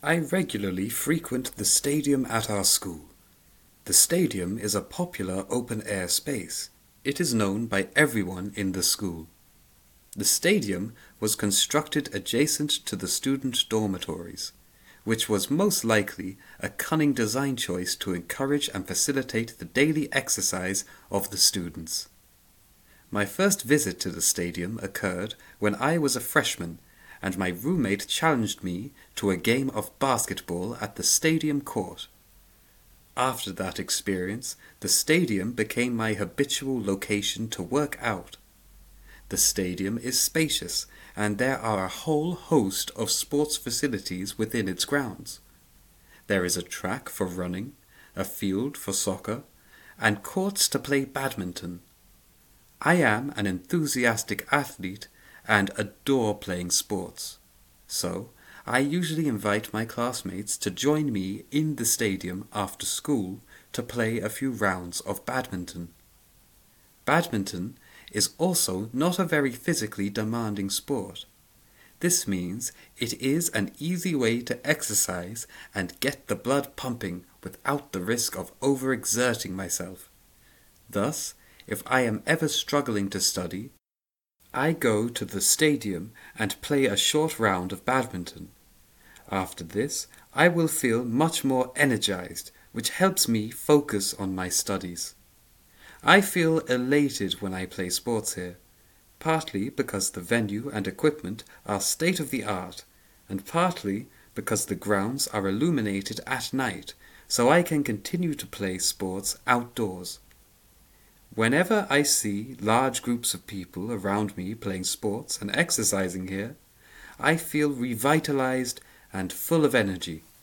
I regularly frequent the stadium at our school. The stadium is a popular open-air space. It is known by everyone in the school. The stadium was constructed adjacent to the student dormitories, which was most likely a cunning design choice to encourage and facilitate the daily exercise of the students. My first visit to the stadium occurred when I was a freshman, and my roommate challenged me to a game of basketball at the stadium court. After that experience, the stadium became my habitual location to work out. The stadium is spacious, and there are a whole host of sports facilities within its grounds. There is a track for running, a field for soccer, and courts to play badminton. I am an enthusiastic athlete and adore playing sports, so I usually invite my classmates to join me in the stadium after school to play a few rounds of badminton. Badminton is also not a very physically demanding sport. This means it is an easy way to exercise and get the blood pumping without the risk of overexerting myself. Thus, if I am ever struggling to study, I go to the stadium and play a short round of badminton. After this, I will feel much more energized, which helps me focus on my studies. I feel elated when I play sports here, partly because the venue and equipment are state-of-the-art, and partly because the grounds are illuminated at night, so I can continue to play sports outdoors. Whenever I see large groups of people around me playing sports and exercising here, I feel revitalized and full of energy.